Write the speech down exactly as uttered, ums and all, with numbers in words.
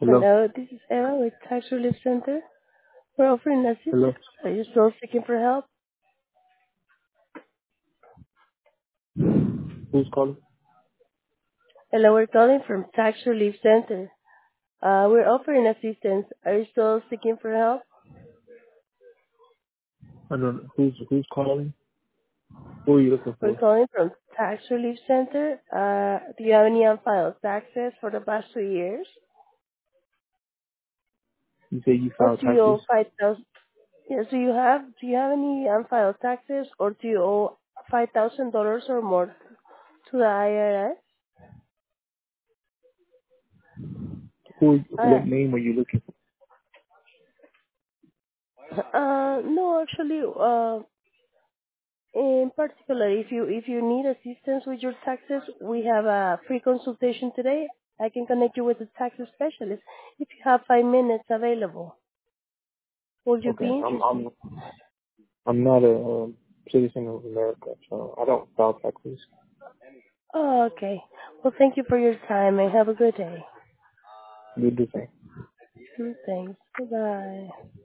Hello? Hello, this is Eva with Tax Relief Center. We're offering Hello? assistance. Are you still seeking for help? Who's calling? Hello, we're calling from Tax Relief Center. Uh, we're offering assistance. Are you still seeking for help? I don't know. Who's, who's calling? Who are you looking We're for? calling from Tax Relief Center. Uh, do you have any unfiled taxes for the past two years? You say you Or filed do you taxes? owe five thousand? Yes, do you have? Do you have any unfiled taxes, or do you owe five thousand dollars or more to the I R S? Who, what Uh, name are you looking for? uh, no, actually, uh, in particular, if you if you need assistance with your taxes, we have a free consultation today. I can connect you with a tax specialist if you have five minutes available. Would you Okay, be I'm, interested? I'm, I'm not a um, citizen of America, so I don't file taxes. Oh, okay. Well, thank you for your time and have a good day. You do the same. Mm, Thanks. Goodbye.